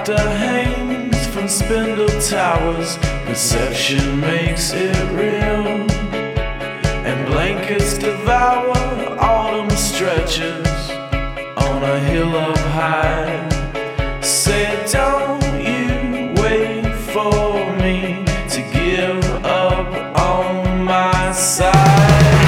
laughter hangs from spindle towers, perception makes it real, and blankets devour autumn stretches on a hill up high. Say, don't you wait for me to give up on my side.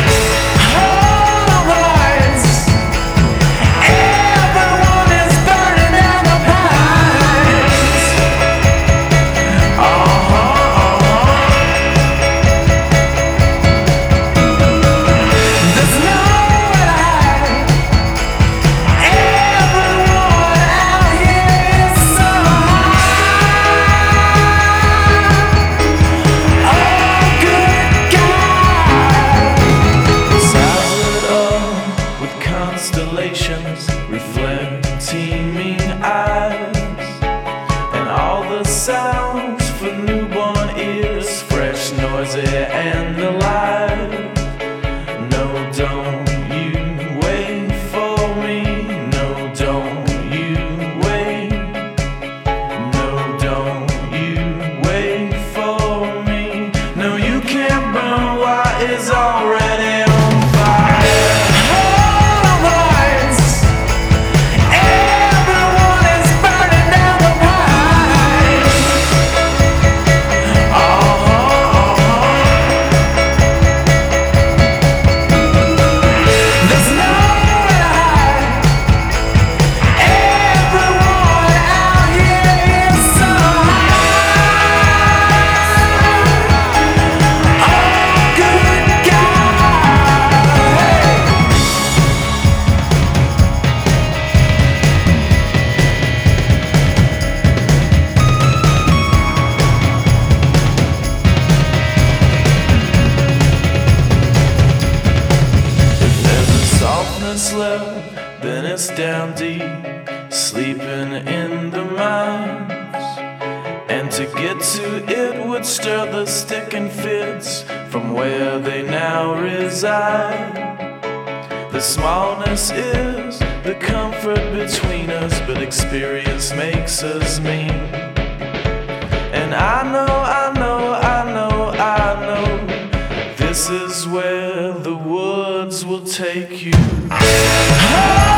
Constellations reflect teeming eyes, and all the sounds for newborn ears, fresh, noisy, and alive. No, don't you wait for me. No, don't you wait. No, don't you wait for me. No, you can't burn what is already on fire. Left, then it's down deep, sleeping in the mines, and to get to it would stir the sticking fits from where they now reside. The smallness is the comfort between us, but experience makes us mean. And I know this is where the woods will take you.